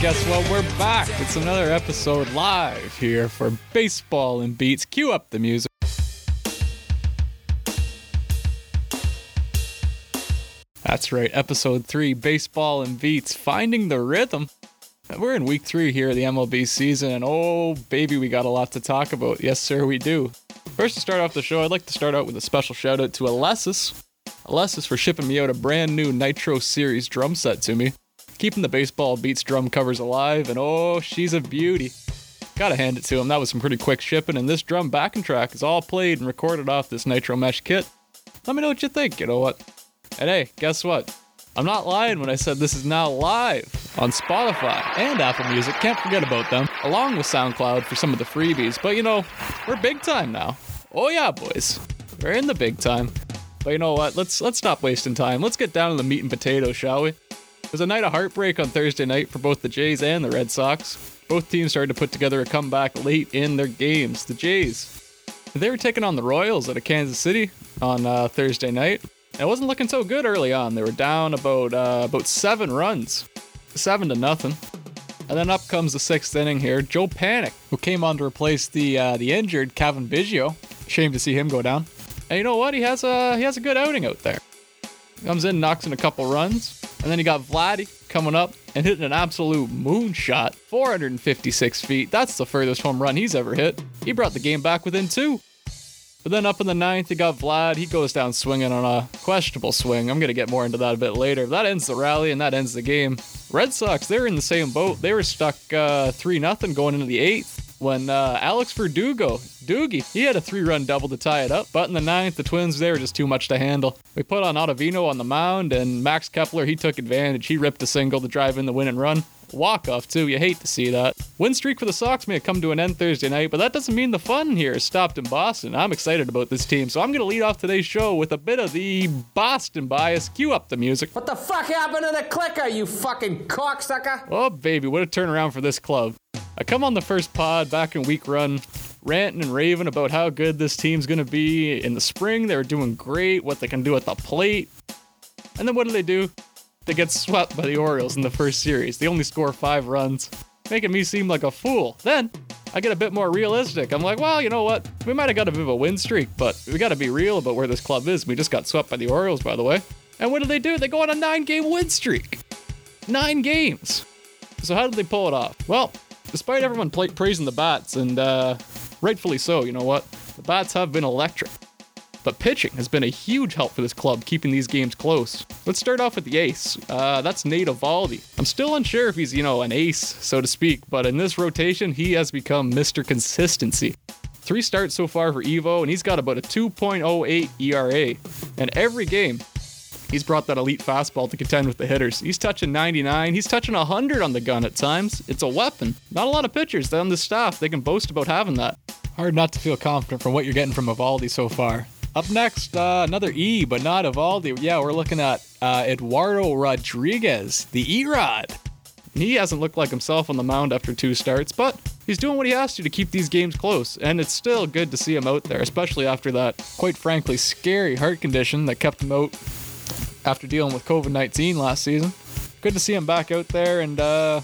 guess what? We're back. It's another episode live here for Baseball and Beats. Cue up the music. That's right, episode 3, Baseball and Beats, finding the rhythm. We're in week 3 here of the MLB season, and oh baby, we got a lot to talk about. Yes sir, we do. First, to start off the show, I'd like to start out with a special shout out to Alessis. Alessis for shipping me out a brand new Nitro Series drum set to me. Keeping the Baseball Beats drum covers alive, and oh, she's a beauty. Gotta hand it to him, that was some pretty quick shipping, and this drum backing track is all played and recorded off this Nitro Mesh kit. Let me know what you think, you know what? And hey, guess what? I'm not lying when I said this is now live on Spotify and Apple Music, can't forget about them, along with SoundCloud for some of the freebies, but you know, we're big time now. Oh yeah, boys, we're in the big time. But you know what, let's stop wasting time, let's get down to the meat and potatoes, shall we? It was a night of heartbreak on Thursday night for both the Jays and the Red Sox. Both teams started to put together a comeback late in their games. The Jays, they were taking on the Royals out of Kansas City on Thursday night. It wasn't looking so good early on. They were down about 7 runs, 7-0. And then up comes the 6th inning here. Joe Panik, who came on to replace the injured Cavan Biggio. Shame to see him go down. And you know what? He has a good outing out there. Comes in, knocks in a couple runs. And then you got Vladdy coming up and hitting an absolute moonshot, 456 feet. That's the furthest home run he's ever hit. He brought the game back within 2. But then up in the 9th, you got Vlad. He goes down swinging on a questionable swing. I'm going to get more into that a bit later. That ends the rally and that ends the game. Red Sox, they're in the same boat. They were stuck 3-0 going into the 8th when Alex Verdugo, Doogie, he had a 3-run double to tie it up. But in the 9th, the Twins, they were just too much to handle. We put on Ottavino on the mound, and Max Kepler, he took advantage. He ripped a single to drive in the winning run. Walk-off, too. You hate to see that. Win streak for the Sox may have come to an end Thursday night, but that doesn't mean the fun here is stopped in Boston. I'm excited about this team, so I'm going to lead off today's show with a bit of the Boston bias. Cue up the music. What the fuck happened to the clicker, you fucking cocksucker? Oh, baby, what a turnaround for this club. I come on the first pod back in week 1, ranting and raving about how good this team's going to be. In the spring, they were doing great, what they can do at the plate. And then what do? They get swept by the Orioles in the first series. They only score 5 runs, making me seem like a fool. Then, I get a bit more realistic. I'm like, well, you know what? We might have got a bit of a win streak, but we got to be real about where this club is. We just got swept by the Orioles, by the way. And what do? They go on a 9-game win streak. 9 games. So how did they pull it off? Well, despite everyone praising the bats, and rightfully so, you know what? The bats have been electric. But pitching has been a huge help for this club, keeping these games close. Let's start off with the ace. That's Nate Eovaldi. I'm still unsure if he's, an ace, so to speak, but in this rotation, he has become Mr. Consistency. 3 starts so far for Evo, and he's got about a 2.08 ERA. And every game, he's brought that elite fastball to contend with the hitters. He's touching 99. He's touching 100 on the gun at times. It's a weapon. Not a lot of pitchers on this staff, they can boast about having that. Hard not to feel confident from what you're getting from Eovaldi so far. Up next, another E, but not Eovaldi. Yeah, we're looking at Eduardo Rodriguez, the E-Rod. He hasn't looked like himself on the mound after 2 starts, but he's doing what he has to keep these games close, and it's still good to see him out there, especially after that, quite frankly, scary heart condition that kept him out after dealing with COVID-19 last season. Good to see him back out there, and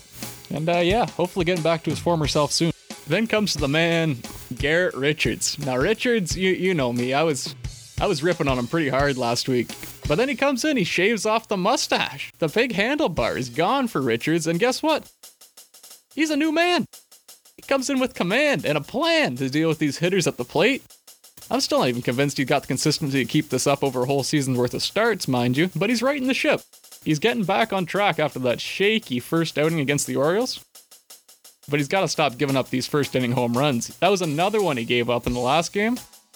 yeah, hopefully getting back to his former self soon. Then comes the man, Garrett Richards. Now Richards, you know me, I was ripping on him pretty hard last week. But then he comes in, he shaves off the mustache. The big handlebar is gone for Richards, and guess what? He's a new man. He comes in with command and a plan to deal with these hitters at the plate. I'm still not even convinced he's got the consistency to keep this up over a whole season's worth of starts, mind you, but he's righting the ship. He's getting back on track after that shaky first outing against the Orioles. But he's got to stop giving up these first inning home runs. That was another one he gave up in the last game.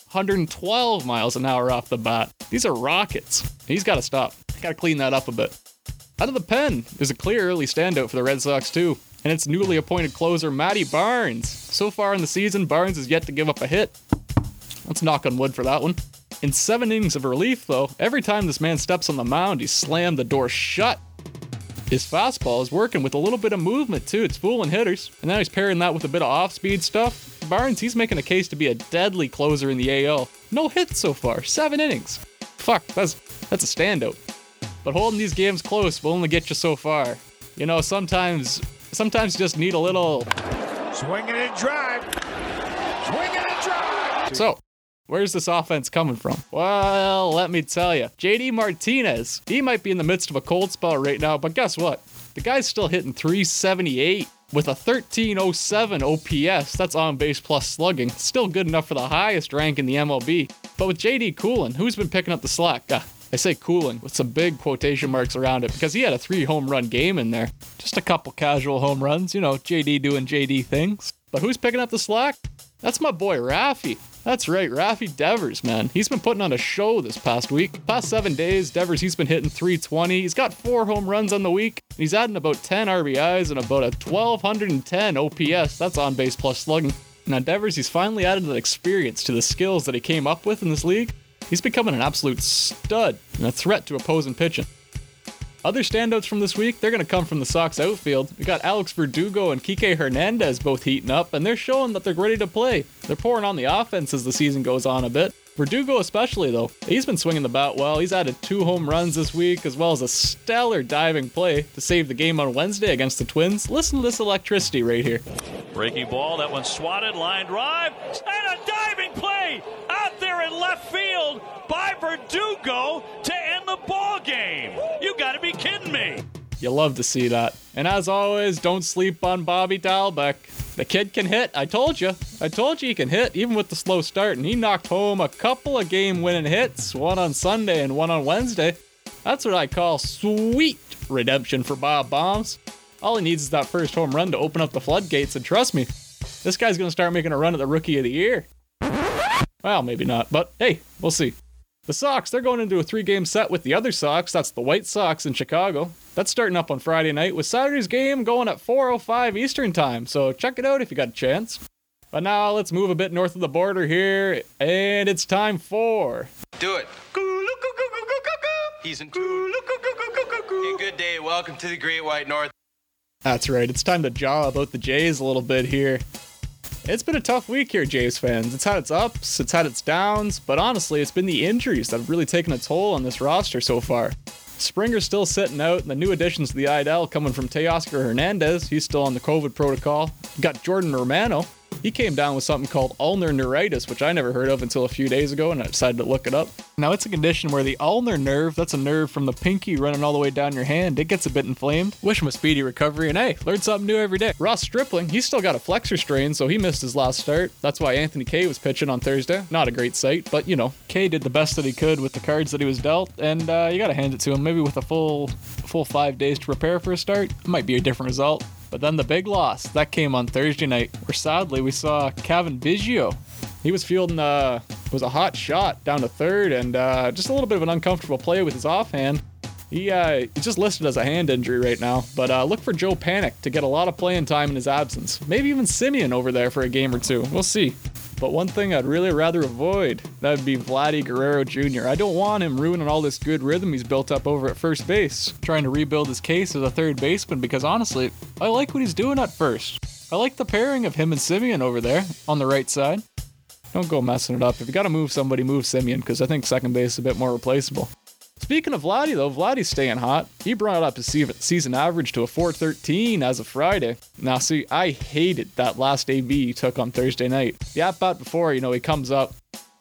112 miles an hour off the bat. These are rockets. He's got to stop. Got to clean that up a bit. Out of the pen, there's a clear early standout for the Red Sox too. And it's newly appointed closer Matty Barnes. So far in the season, Barnes has yet to give up a hit. Let's knock on wood for that one. In 7 innings of relief though, every time this man steps on the mound, he slammed the door shut. His fastball is working with a little bit of movement too. It's fooling hitters. And now he's pairing that with a bit of off-speed stuff. Barnes, he's making a case to be a deadly closer in the AL. No hits so far. 7 innings. Fuck, that's a standout. But holding these games close will only get you so far. You know, sometimes Sometimes you just need a little Swinging and drive. Swinging and drive. So, where's this offense coming from? Well, let me tell you. JD Martinez, he might be in the midst of a cold spell right now, but guess what? The guy's still hitting .378 with a 1307 OPS. That's on base plus slugging. Still good enough for the highest rank in the MLB. But with JD cooling, who's been picking up the slack? I say cooling with some big quotation marks around it because he had a 3 home run game in there. Just a couple casual home runs, JD doing JD things. But who's picking up the slack? That's my boy Rafi. That's right, Rafi Devers, man. He's been putting on a show this past week. Past 7 days, Devers, he's been hitting .320. He's got 4 home runs on the week. He's adding about 10 RBIs and about a 1210 OPS. That's on base plus slugging. Now Devers, he's finally added that experience to the skills that he came up with in this league. He's becoming an absolute stud and a threat to opposing pitching. Other standouts from this week, they're going to come from the Sox outfield. We got Alex Verdugo and Kike Hernandez both heating up, and they're showing that they're ready to play. They're pouring on the offense as the season goes on a bit. Verdugo especially, though. He's been swinging the bat well. He's added 2 home runs this week, as well as a stellar diving play to save the game on Wednesday against the Twins. Listen to this electricity right here. Breaking ball, that one swatted, line drive, and a diving play out there in left field by Verdugo to end the ball game. You got to be kidding me. You love to see that. And as always, don't sleep on Bobby Dalbec. The kid can hit. I told you he can hit, even with the slow start. And he knocked home a couple of game-winning hits, one on Sunday and one on Wednesday. That's what I call sweet redemption for Bob Bombs. All he needs is that first home run to open up the floodgates, and trust me, this guy's going to start making a run at the Rookie of the Year. Well, maybe not, but hey, we'll see. The Sox, they're going into a 3-game set with the other Sox. That's the White Sox in Chicago. That's starting up on Friday night with Saturday's game going at 4:05 Eastern time. So check it out if you got a chance. But now let's move a bit north of the border here, and it's time for... Do it. He's in tune. Hey, good day. Welcome to the Great White North. That's right. It's time to jaw about the Jays a little bit here. It's been a tough week here, Jays fans. It's had its ups, it's had its downs, but honestly, it's been the injuries that have really taken a toll on this roster so far. Springer's still sitting out, and the new additions to the IDL coming from Teoscar Hernandez. He's still on the COVID protocol. You got Jordan Romano. He came down with something called ulnar neuritis, which I never heard of until a few days ago, and I decided to look it up. Now, it's a condition where the ulnar nerve, that's a nerve from the pinky running all the way down your hand, it gets a bit inflamed. Wish him a speedy recovery, and hey, learn something new every day. Ross Stripling, he's still got a flexor strain, so he missed his last start. That's why Anthony Kay was pitching on Thursday. Not a great sight, but Kay did the best that he could with the cards that he was dealt, and you gotta hand it to him. Maybe with a full 5 days to prepare for a start, it might be a different result. But then the big loss, that came on Thursday night, where sadly we saw Cavan Biggio. He was fielding was a hot shot down to third, and just a little bit of an uncomfortable play with his offhand. He's just listed as a hand injury right now, but look for Joe Panik to get a lot of playing time in his absence. Maybe even Simeon over there for a game or two. We'll see. But one thing I'd really rather avoid, that would be Vladdy Guerrero Jr. I don't want him ruining all this good rhythm he's built up over at first base, trying to rebuild his case as a third baseman, because honestly, I like what he's doing at first. I like the pairing of him and Simeon over there on the right side. Don't go messing it up. If you gotta move somebody, move Simeon, because I think second base is a bit more replaceable. Speaking of Vladdy, though, Vladdy's staying hot. He brought up his season average to a .413 as of Friday. Now, see, I hated that last AB he took on Thursday night. The at-bat before, he comes up,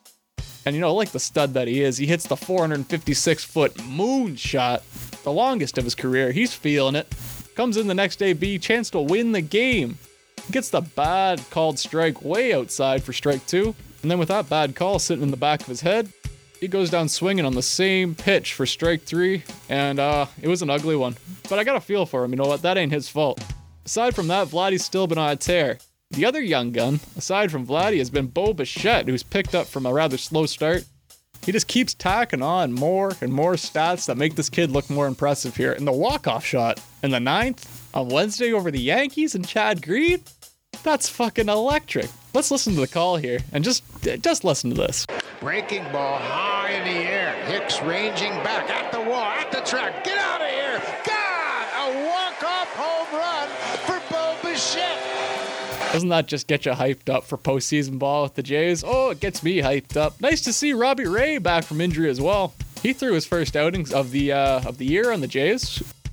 and, like the stud that he is, he hits the 456-foot moonshot, the longest of his career. He's feeling it. Comes in the next AB, chance to win the game. He gets the bad called strike way outside for strike 2, and then with that bad call sitting in the back of his head, he goes down swinging on the same pitch for strike 3, and it was an ugly one. But I got a feel for him, you know what? That ain't his fault. Aside from that, Vladdy's still been on a tear. The other young gun, aside from Vladdy, has been Bo Bichette, who's picked up from a rather slow start. He just keeps tacking on more and more stats that make this kid look more impressive here. And the walk-off shot in the 9th on Wednesday over the Yankees and Chad Green, that's fucking electric. Let's listen to the call here, and just listen to this. Breaking ball high in the air. Hicks ranging back at the wall, at the track. Get out of here. God, a walk-off home run for Bo Bichette. Doesn't that just get you hyped up for postseason ball with the Jays? Oh, it gets me hyped up. Nice to see Robbie Ray back from injury as well. He threw his first outings of the year on the Jays.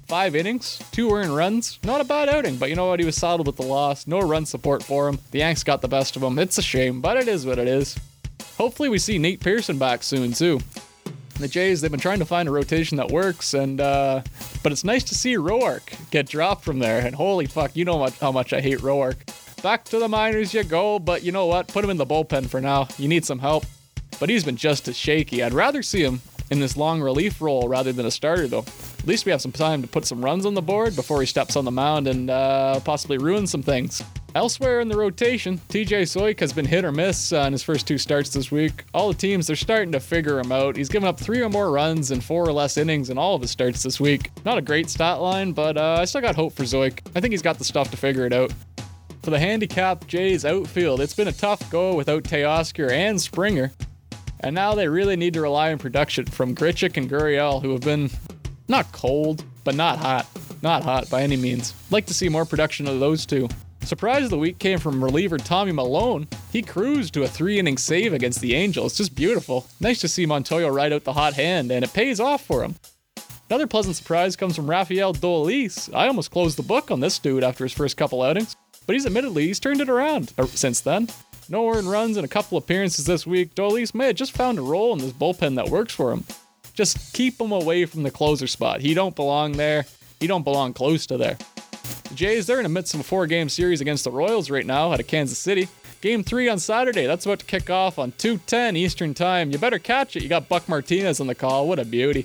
5 innings, 2 earned runs. Not a bad outing, but you know what? He was saddled with the loss. No run support for him. The Yanks got the best of him. It's a shame, but it is what it is. Hopefully we see Nate Pearson back soon, too. The Jays, they've been trying to find a rotation that works, but it's nice to see Roark get dropped from there. And holy fuck, you know how much I hate Roark. Back to the minors you go, but you know what? Put him in the bullpen for now. You need some help. But he's been just as shaky. I'd rather see him in this long relief role rather than a starter, though. At least we have some time to put some runs on the board before he steps on the mound and possibly ruin some things. Elsewhere in the rotation, TJ Soik has been hit or miss in his first 2 starts this week. All the teams, they're starting to figure him out. He's given up 3 or more runs in 4 or less innings in all of his starts this week. Not a great stat line, but I still got hope for Soik. I think he's got the stuff to figure it out. For the handicapped Jays outfield, it's been a tough go without Teoscar and Springer. And now they really need to rely on production from Grichuk and Gurriel, who have been not cold, but not hot. Not hot by any means. Like to see more production of those two. Surprise of the week came from reliever Tommy Malone. He cruised to a 3-inning save against the Angels. Just beautiful. Nice to see Montoyo ride out the hot hand, and it pays off for him. Another pleasant surprise comes from Rafael Dolis. I almost closed the book on this dude after his first couple outings, but he's turned it around since then. No earned runs and a couple appearances this week. Dolis may have just found a role in this bullpen that works for him. Just keep him away from the closer spot. He don't belong there. He don't belong close to there. The Jays, they're in the midst of a 4-game series against the Royals right now out of Kansas City. Game 3 on Saturday. That's about to kick off on 2:10 Eastern Time. You better catch it. You got Buck Martinez on the call. What a beauty.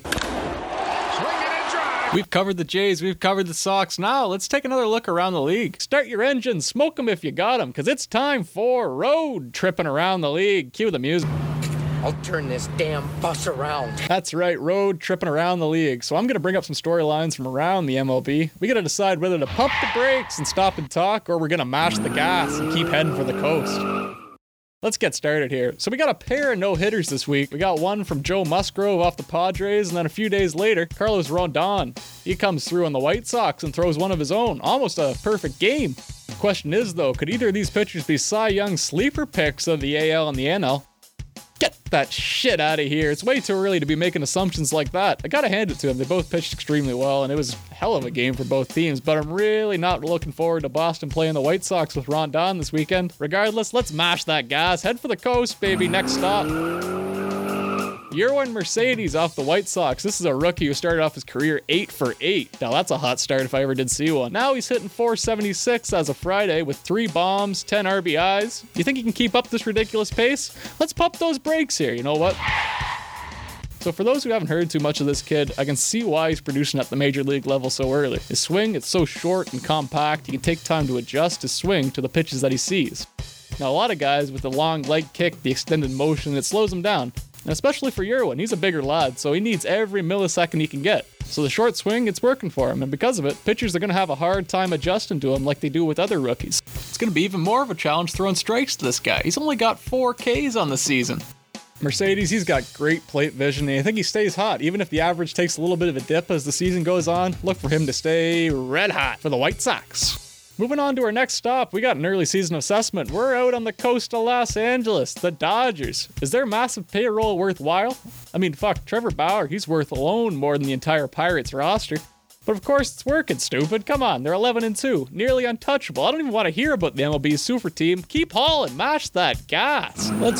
We've covered the Jays. We've covered the Sox. Now, let's take another look around the league. Start your engines. Smoke them if you got them, because it's time for road tripping around the league. Cue the music. I'll turn this damn bus around. That's right, road tripping around the league. So I'm going to bring up some storylines from around the MLB. We got to decide whether to pump the brakes and stop and talk, or we're going to mash the gas and keep heading for the coast. Let's get started here. So we got a pair of no-hitters this week. We got one from Joe Musgrove off the Padres, and then a few days later, Carlos Rodon. He comes through on the White Sox and throws one of his own. Almost a perfect game. The question is, though, could either of these pitchers be Cy Young sleeper picks of the AL and the NL? Get that shit out of here. It's way too early to be making assumptions like that. I gotta hand it to them. They both pitched extremely well, and it was a hell of a game for both teams, but I'm really not looking forward to Boston playing the White Sox with Rodon this weekend. Regardless, let's mash that gas. Head for the coast, baby. Next stop. Yerwin Mercedes off the White Sox. This is a rookie who started off his career 8 for 8. Now that's a hot start if I ever did see one. Now he's hitting .476 as of Friday with 3 bombs, 10 RBIs. You think he can keep up this ridiculous pace? Let's pump those brakes here. You know what? So for those who haven't heard too much of this kid, I can see why he's producing at the major league level so early. His swing, it's so short and compact, he can take time to adjust his swing to the pitches that he sees. Now a lot of guys with the long leg kick, the extended motion, it slows them down. And especially for Yerwin, he's a bigger lad, so he needs every millisecond he can get. So the short swing, it's working for him, and because of it, pitchers are going to have a hard time adjusting to him like they do with other rookies. It's going to be even more of a challenge throwing strikes to this guy. He's only got 4 Ks on the season. Mercedes, he's got great plate vision, and I think he stays hot. Even if the average takes a little bit of a dip as the season goes on, look for him to stay red hot for the White Sox. Moving on to our next stop, we got an early season assessment. We're out on the coast of Los Angeles, the Dodgers. Is their massive payroll worthwhile? I mean, fuck, Trevor Bauer, he's worth alone more than the entire Pirates roster. But of course, it's working, stupid. Come on, they're 11-2, nearly untouchable. I don't even want to hear about the MLB's super team. Keep hauling, mash that gas. Let's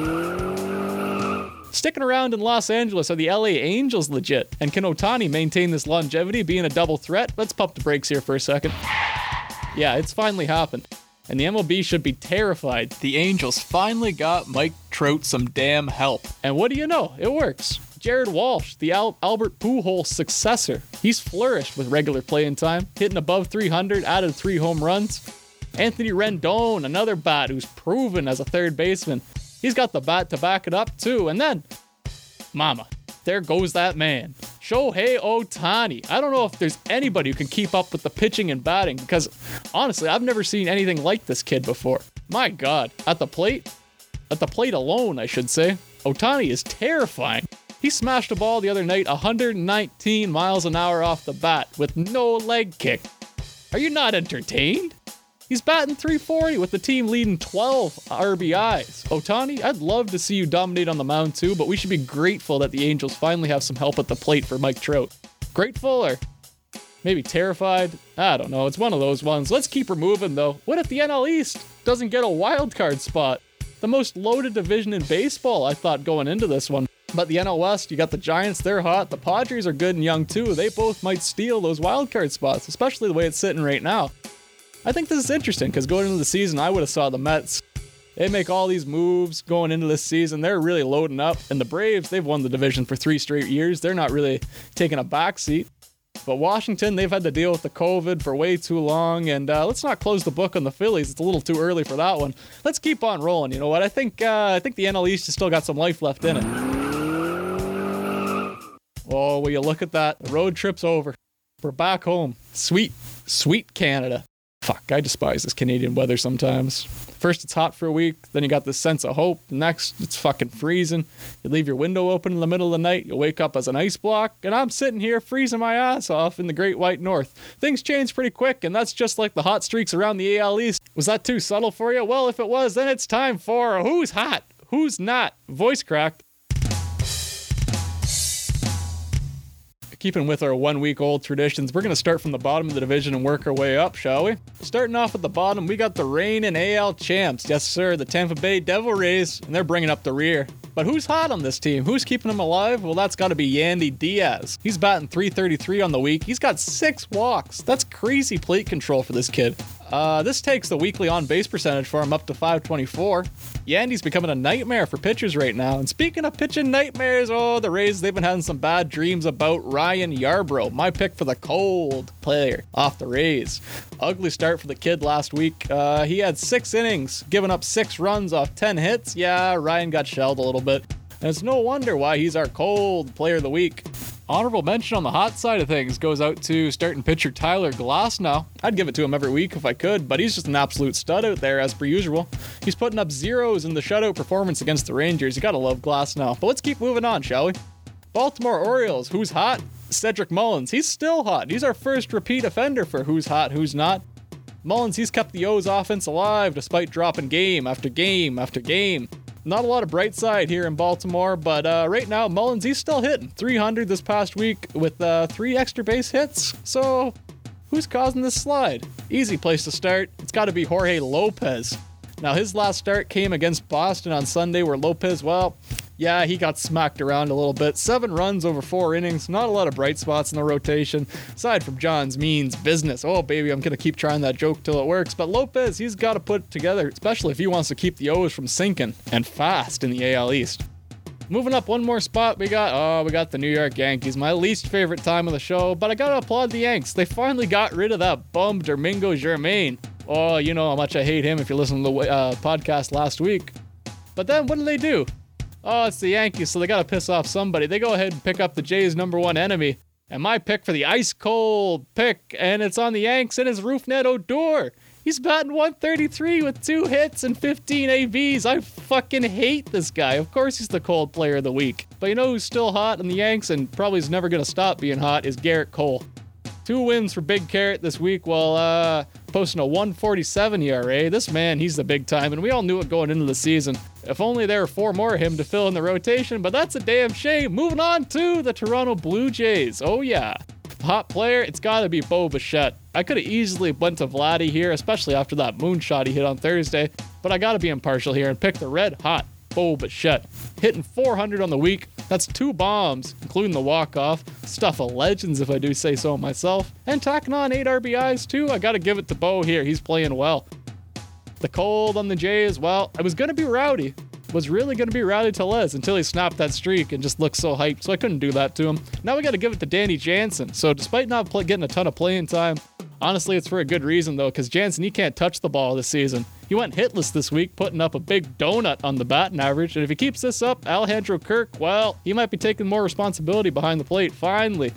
go. Sticking around in Los Angeles, are the LA Angels legit? And can Ohtani maintain this longevity, being a double threat? Let's pump the brakes here for a second. Yeah, it's finally happened. And the MLB should be terrified. The Angels finally got Mike Trout some damn help. And what do you know? It works. Jared Walsh, the Albert Pujols successor. He's flourished with regular playing time, hitting above 300, added 3 home runs. Anthony Rendon, another bat who's proven as a third baseman. He's got the bat to back it up too. And then, mama, there goes that man. Shohei Ohtani. I don't know if there's anybody who can keep up with the pitching and batting because, honestly, I've never seen anything like this kid before. My God. At the plate alone, I should say, Ohtani is terrifying. He smashed a ball the other night 119 miles an hour off the bat with no leg kick. Are you not entertained? He's batting .340 with the team leading 12 RBIs. Ohtani, I'd love to see you dominate on the mound too, but we should be grateful that the Angels finally have some help at the plate for Mike Trout. Grateful or Maybe terrified? I don't know. It's one of those ones. Let's keep her moving, though. What if the NL East doesn't get a wild card spot? The most loaded division in baseball, I thought, going into this one. But the NL West, you got the Giants, they're hot. The Padres are good and young, too. They both might steal those wild card spots, especially the way it's sitting right now. I think this is interesting, because going into the season, I would have saw the Mets. They make all these moves going into this season. They're really loading up. And the Braves, they've won the division for 3 straight years. They're not really taking a backseat. But Washington, they've had to deal with the COVID for way too long, and let's not close the book on the Phillies. It's a little too early for that one. Let's keep on rolling. You know what? I think the NL East has still got some life left in it. Oh, will you look at that? The road trip's over. We're back home. Sweet, sweet Canada. Fuck, I despise this Canadian weather sometimes. First it's hot for a week, then you got this sense of hope. Next, it's fucking freezing. You leave your window open in the middle of the night, you wake up as an ice block, and I'm sitting here freezing my ass off in the Great White North. Things change pretty quick, and that's just like the hot streaks around the AL East. Was that too subtle for you? Well, if it was, then it's time for Who's Hot? Who's Not? Voice cracked. Keeping with our 1-week-old traditions, we're going to start from the bottom of the division and work our way up, shall we? Starting off at the bottom, we got the reigning AL champs. Yes, sir, the Tampa Bay Devil Rays, and they're bringing up the rear. But who's hot on this team? Who's keeping them alive? Well, that's got to be Yandy Diaz. He's batting .333 on the week. He's got 6 walks. That's crazy plate control for this kid. This takes the weekly on-base percentage for him up to .524. Yandy's becoming a nightmare for pitchers right now. And speaking of pitching nightmares, the Rays, they've been having some bad dreams about Ryan Yarbrough, my pick for the cold player off the Rays. Ugly start for the kid last week. He had 6 innings, giving up 6 runs off 10 hits. Yeah, Ryan got shelled a little bit. And it's no wonder why he's our cold player of the week. Honorable mention on the hot side of things goes out to starting pitcher Tyler Glasnow. I'd give it to him every week if I could, but he's just an absolute stud out there as per usual. He's putting up zeros in the shutout performance against the Rangers. You gotta love Glasnow. But let's keep moving on, shall we? Baltimore Orioles, who's hot? Cedric Mullins. He's still hot. He's our first repeat offender for who's hot, who's not. Mullins, he's kept the O's offense alive despite dropping game after game after game. Not a lot of bright side here in Baltimore, but right now, Mullins, he's still hitting. 300 this past week with 3 extra base hits. So, who's causing this slide? Easy place to start. It's got to be Jorge Lopez. Now, his last start came against Boston on Sunday, where Lopez, well, yeah, he got smacked around a little bit. 7 runs over 4 innings. Not a lot of bright spots in the rotation, aside from John's Means business. Oh, baby, I'm going to keep trying that joke till it works. But Lopez, he's got to put it together, especially if he wants to keep the O's from sinking, and fast in the AL East. Moving up one more spot, we got the New York Yankees. My least favorite time of the show, but I got to applaud the Yanks. They finally got rid of that bum Domingo Germain. Oh, you know how much I hate him if you listen to the podcast last week. But then what do? Oh, it's the Yankees, so they gotta piss off somebody. They go ahead and pick up the Jays' #1 enemy. And my pick for the ice-cold pick, and it's on the Yanks, and it's Rougned Odor. He's batting .133 with 2 hits and 15 ABs. I fucking hate this guy. Of course he's the cold player of the week. But you know who's still hot on the Yanks and probably is never gonna stop being hot is Garrett Cole. 2 wins for Big Carrot this week while posting a 1.47 ERA. This man, he's the big time, and we all knew it going into the season. If only there were 4 more of him to fill in the rotation, but that's a damn shame. Moving on to the Toronto Blue Jays. Oh yeah. Hot player, it's gotta be Bo Bichette. I could have easily went to Vladdy here, especially after that moonshot he hit on Thursday, but I gotta be impartial here and pick the red hot Bo Bichette. Hitting 400 on the week. That's 2 bombs, including the walk-off. Stuff of legends, if I do say so myself. And tacking on 8 RBIs, too. I gotta give it to Bo here. He's playing well. The cold on the Jays, well, I was gonna be rowdy. Was really gonna be Rowdy Tellez until he snapped that streak and just looked so hyped, so I couldn't do that to him. Now we gotta give it to Danny Jansen. So despite not getting a ton of playing time, honestly, it's for a good reason, though, because Jansen, he can't touch the ball this season. He went hitless this week, putting up a big donut on the batting average, and if he keeps this up, Alejandro Kirk, well, he might be taking more responsibility behind the plate, finally.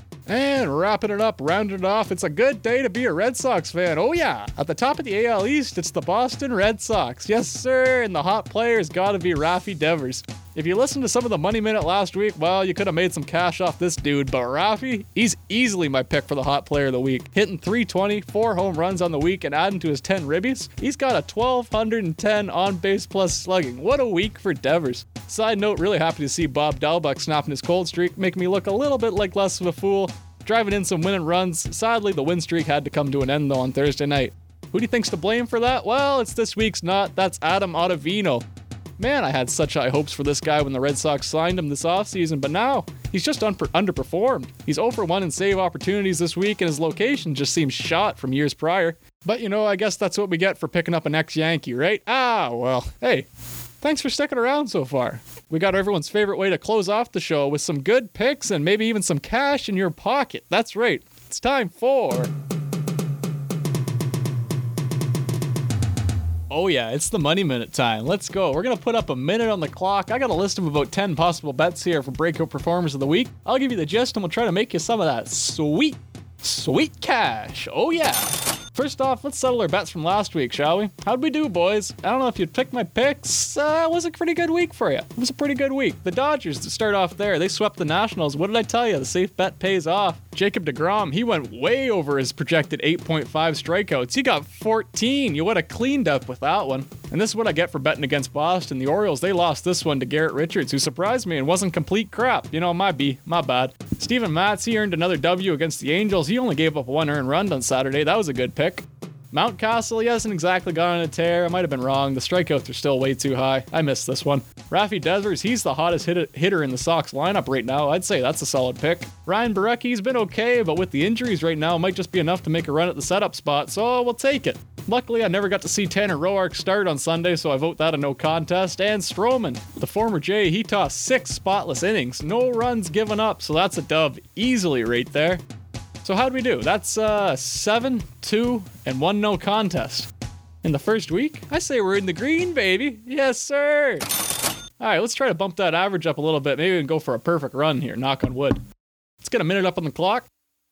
And wrapping it up, rounding it off, it's a good day to be a Red Sox fan. Oh yeah, at the top of the AL East, it's the Boston Red Sox. Yes sir, and the hot player's gotta be Rafi Devers. If you listened to some of the Money Minute last week, well, you could have made some cash off this dude, but Rafi, he's easily my pick for the hot player of the week. Hitting .320, 4 home runs on the week, and adding to his 10 ribbies, he's got a 1,210 on-base plus slugging. What a week for Devers. Side note, really happy to see Bob Dalbec snapping his cold streak, making me look a little bit like less of a fool. driving in some winning runs. Sadly, the win streak had to come to an end though on Thursday night. Who do you think's to blame for that? Well, it's this week's nut. That's Adam Ottavino. Man, I had such high hopes for this guy when the Red Sox signed him this offseason, but now he's just underperformed. He's 0 for 1 in save opportunities this week, and his location just seems shot from years prior. But I guess that's what we get for picking up an ex-Yankee, right? Well, hey, thanks for sticking around so far. We got everyone's favorite way to close off the show with some good picks and maybe even some cash in your pocket. That's right. It's time for... Oh yeah, it's the Money Minute time. Let's go. We're going to put up a minute on the clock. I got a list of about 10 possible bets here for breakout performers of the week. I'll give you the gist and we'll try to make you some of that sweet cash. Oh yeah. First off, let's settle our bets from last week, shall we? How'd we do, boys? I don't know if you picked my picks. It was a pretty good week for you. It was a pretty good week. The Dodgers, to start off there, they swept the Nationals. What did I tell you? The safe bet pays off. Jacob deGrom, he went way over his projected 8.5 strikeouts. He got 14. You would have cleaned up with that one. And this is what I get for betting against Boston. The Orioles, they lost this one to Garrett Richards, who surprised me and wasn't complete crap. My bad. Steven Matz, he earned another W against the Angels. He only gave up one earned run on Saturday. That was a good pick. Mountcastle, he hasn't exactly gone on a tear. I might have been wrong. The strikeouts are still way too high. I missed this one. Rafi Devers, he's the hottest hitter in the Sox lineup right now. I'd say that's a solid pick. Ryan Borucki's been okay, but with the injuries right now, it might just be enough to make a run at the setup spot, so we'll take it. Luckily, I never got to see Tanner Roark start on Sunday, so I vote that a no contest. And Stroman, the former Jay, he tossed 6 spotless innings. No runs given up, so that's a dub easily right there. So how'd we do? That's 7, 2, and 1 no contest. In the first week, I say we're in the green, baby. Yes, sir. All right, let's try to bump that average up a little bit. Maybe we can go for a perfect run here, knock on wood. Let's get a minute up on the clock,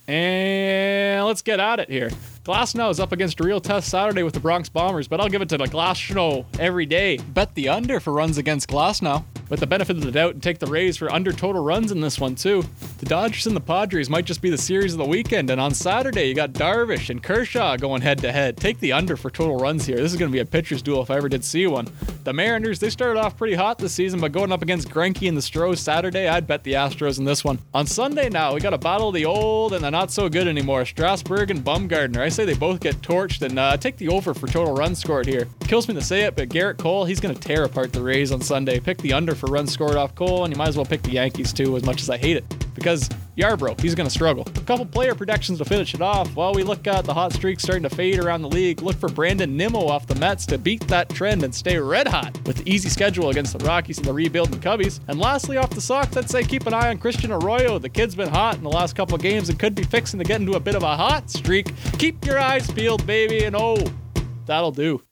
and let's get at it here. Glasnow is up against a real test Saturday with the Bronx Bombers, but I'll give it to the Glasnow every day. Bet the under for runs against Glasnow, with the benefit of the doubt, and take the Rays for under total runs in this one too. The Dodgers and the Padres might just be the series of the weekend, and on Saturday you got Darvish and Kershaw going head to head. Take the under for total runs here. This is going to be a pitcher's duel if I ever did see one. The Mariners, they started off pretty hot this season, but going up against Greinke and the Stros Saturday, I'd bet the Astros in this one. On Sunday now, we got a battle of the old and the not so good anymore. Strasburg and Bumgarner. I say they both get torched, and take the over for total runs scored here. Kills me to say it, but Garrett Cole, he's going to tear apart the Rays on Sunday. Pick the under for runs scored off Cole, and you might as well pick the Yankees too, as much as I hate it, because Yarbrough, he's going to struggle. A couple player predictions to finish it off. While we look at the hot streak starting to fade around the league, look for Brandon Nimmo off the Mets to beat that trend and stay red hot with the easy schedule against the Rockies and the rebuilding Cubbies. And lastly, off the Sox, I'd say keep an eye on Christian Arroyo. The kid's been hot in the last couple of games and could be fixing to get into a bit of a hot streak. Keep your eyes peeled, baby, and that'll do.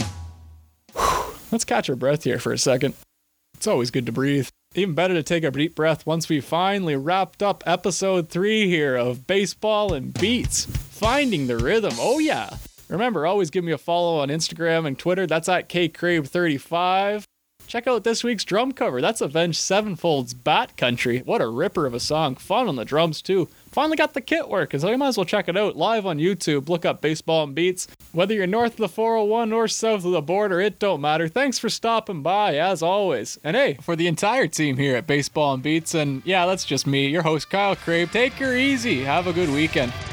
Let's catch our breath here for a second. It's always good to breathe. Even better to take a deep breath once we finally wrapped up episode 3 here of Baseball and Beats. Finding the rhythm. Oh yeah. Remember, always give me a follow on Instagram and Twitter. That's at KCrabe35. Check out this week's drum cover. That's Avenged Sevenfold's Bat Country. What a ripper of a song. Fun on the drums too. Finally got the kit working, so you might as well check it out live on YouTube. Look up Baseball and Beats. Whether you're north of the 401 or south of the border, it don't matter. Thanks for stopping by, as always. And hey, for the entire team here at Baseball and Beats, and yeah, that's just me, your host Kyle Crabe, take her easy. Have a good weekend.